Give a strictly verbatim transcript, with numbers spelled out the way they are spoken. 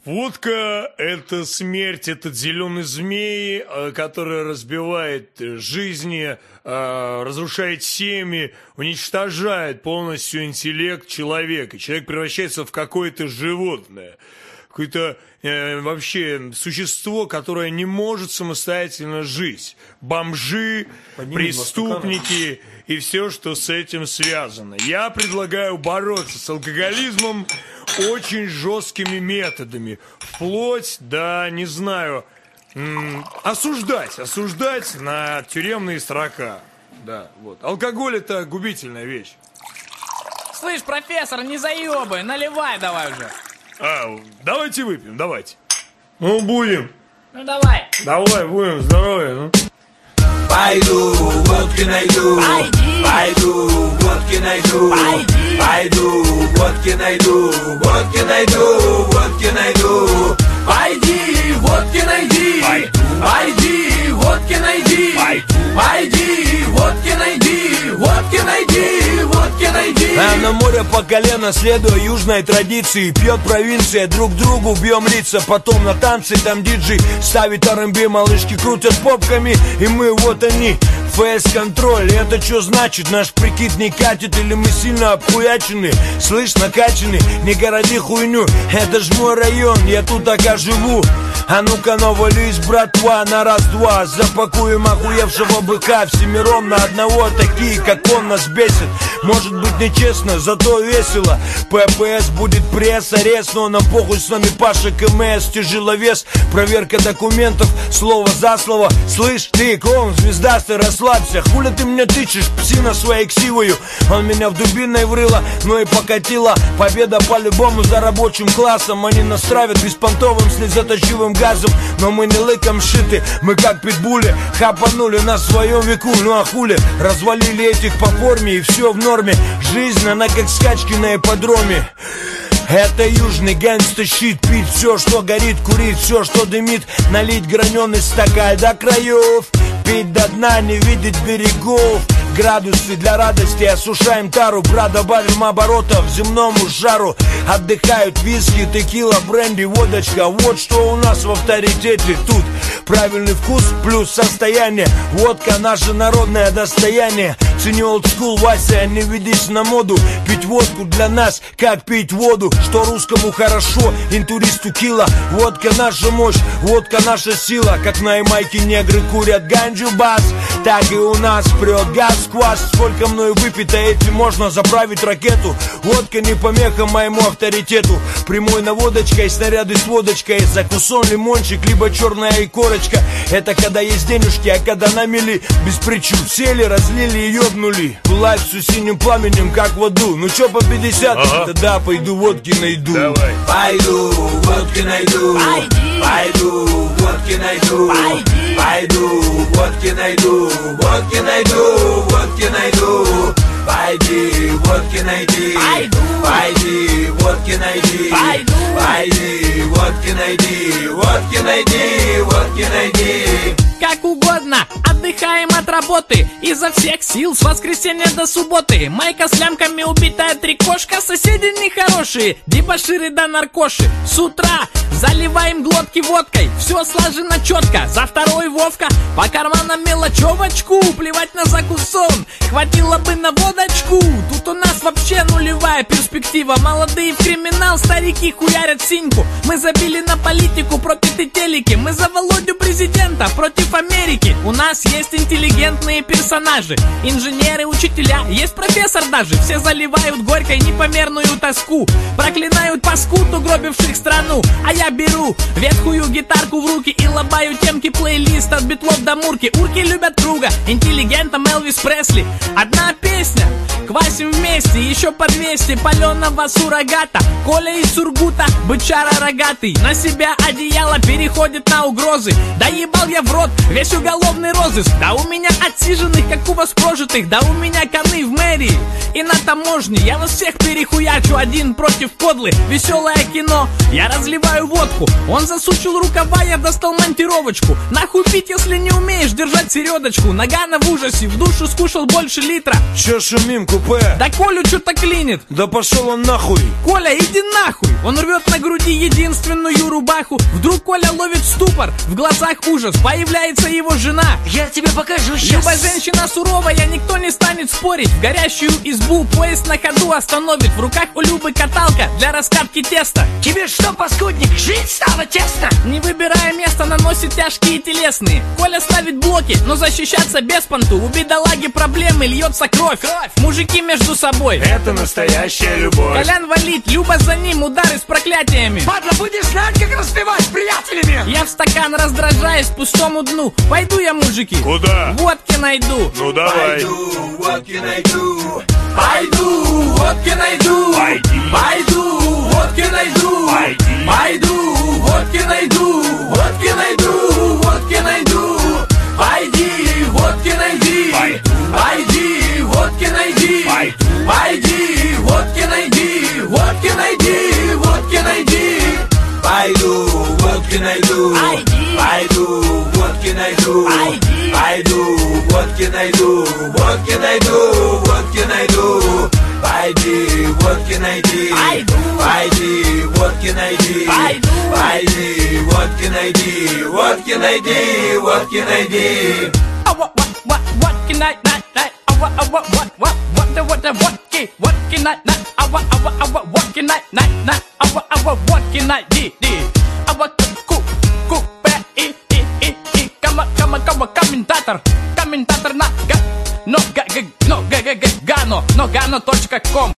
Водка – это смерть, это зеленый змей, который разбивает жизни, разрушает семьи, уничтожает полностью интеллект человека. Человек превращается в какое-то животное, какое-то э, вообще существо, которое не может самостоятельно жить. Бомжи, Поднимем преступники и все, что с этим связано. Я предлагаю бороться с алкоголизмом очень жесткими методами. Вплоть до, не знаю, м- осуждать, осуждать на тюремные срока. Да, вот. Алкоголь – это губительная вещь. Слышь, профессор, не заебай, наливай давай уже. А, давайте выпьем, давайте. Ну, будем. Ну, давай. Давай, будем, здоровья, ну. Пойду, водки найду. Пойди. Пойду, водки найду. Пойди. Пойду, водки найду. Водки найду, водки найду. Пойди, водки найди. Пойду. Пойди, водки найди. Пойду. Пойди, водки найди. Водки найди, водки найди. А на море по колено, следуя южной традиции, пьет провинция, друг другу бьем лица. Потом на танцы, там диджей ставит ар энд би, малышки крутят попками, и мы вот они. ФС-контроль, это что значит? Наш прикид не катит или мы сильно обхуячены? Слышь, накачаны, не городи хуйню. Это ж мой район, я тут так живу. А ну-ка, навались, братва, на раз-два. Запакуем охуевшего быка всемиром на одного. Такие, как он, нас бесит. Может быть нечестно, зато весело. ППС будет пресс, арест, но нам похуй, с нами Паша КМС. Тяжеловес, проверка документов, слово за слово. Слышь, ты, клоун, звездастый, расслабься. Хули ты меня тычешь, псина своей ксивою. Он меня в дубиной врыло, но и покатила. Победа по-любому за рабочим классом. Они нас травят беспонтовым слезоточивым газом. Но мы не лыком шиты, мы как питбули. Хапанули на своем веку, ну а хули. Развалили этих по форме, и все в норме. Жизнь, она как скачки на ипподроме. Это южный гангста-щит. Пить все, что горит, курить все, что дымит. Налить граненый стакан до краев. Пить до дна, не видеть берегов. Градусы для радости, осушаем тару. Брат, добавим оборотов земному жару. Отдыхают виски, текила, бренди, водочка. Вот что у нас в авторитете тут. Правильный вкус плюс состояние. Водка наше народное достояние. Цени олдскул, Вася, не ведись на моду. Пить водку для нас, как пить воду. Что русскому хорошо, интуристу кило. Водка наша мощь, водка наша сила. Как на Ямайке негры курят ганджу бас, так и у нас прет газ. Квас, сколько мною выпито, этим можно заправить ракету. Водка не помеха моему авторитету. Прямой наводочкой, снаряды с водочкой. Закусон, лимончик, либо черная икорочка. Это когда есть денежки, а когда на мели без причин сели, разлили и ёбнули. Пылать всю синим пламенем, как в аду. Ну чё по пятьдесят? Ага. Тогда пойду водки найду. Давай. Пойду, водки найду. Пойди. Пойду, водки найду. Пойди. Пойду, водки найду. Водки найду, водки найду. Пойди, водки найди. Пойду. Пойди, водки найди. Пойду. Пойди, водки найди. Водки найди, водки найди. Как угодно, отдыхаем от работы изо всех сил с воскресенья до субботы. Майка с лямками, убитая трикошка. Соседи нехорошие, дебоширы да наркоши. С утра заливаем глотки водкой. Все слажено четко, за второй Вовка. По карманам мелочевочку, плевать на закусон. Хватило бы на водочку. Тут у нас вообще нулевая перспектива. Молодые в криминал, старики хуярят синьку. Мы забили на политику, пропиты телеки. Мы за Володю президента, против Америки. У нас есть интеллигентные персонажи. Инженеры, учителя, есть профессор даже. Все заливают горькой непомерную тоску. Проклинают паскуд, угробивших страну. А я беру ветхую гитарку в руки и лобаю темки плейлист от битлов до мурки. Урки любят круга, интеллигентом Элвис Пресли. Одна песня, квасим вместе, еще по двести паленого суррогата. Коля из Сургута, бычара рогатый. На себя одеяло переходит на угрозы. Да ебал я в рот весь уголовный розыск. Да у меня отсиженных, как у вас прожитых. Да у меня коны в мэрии и на таможне. Я вас всех перехуячу, один против кодлы. Веселое кино, я разливаю водку. Он засучил рукава, я достал монтировочку. Нахуй пить, если не умеешь держать середочку. Нагано в ужасе, в душу скушал больше литра. Че шумим, купе? Да Колю что-то клинит. Да пошел он нахуй. Коля, иди нахуй. Он рвет на груди единственную рубаху. Вдруг Коля ловит ступор, в глазах ужас. Появляется его жена. Я тебе покажу сейчас. Люба женщина суровая, никто не станет спорить. В горящую избу поезд на ходу остановит. В руках у Любы каталка для раскатки теста. Тебе что, паскудник, жить стало тесно? Не выбирая место, наносит тяжкие телесные. Коля ставит блоки, но защищаться без понту. У бедолаги проблемы, льется кровь. Кровь. Мужики между собой. Это настоящая любовь. Колян валит, Люба за ним, удары с проклятиями. Падла, будешь знать, как распевать с приятелями. Я в стакан раздражаюсь пустому дну. Пойду я, мужики. Куда? Водки найду. Ну давай. Пойду, водки найду. Пойду, водки найду. Пойди. Пойду, водки найду. Пойди. Пойду, водки найду. Водки найду, водки найду. Пойди, водки найди. Пойду. Пойди, водки найди. Пойду. Пойди, водки найди. Водки найди, водки найди. Пойду, водки найду. Пойду, водки найду. Пойду, водки найду. Водки найду, водки найду. Пойди, водки найди. Пойди, водки найди. Пойди, водки найди. Водки найди, водки найди. А what what what what can I not not? А what а what what what what the what the what can what can I not? А what а what а what what can I not not? А what а what what can I do do? А what ку ку пе и и и и кама кама кама комментатор комментатор на га но га га но га га га гано но гано точка ком.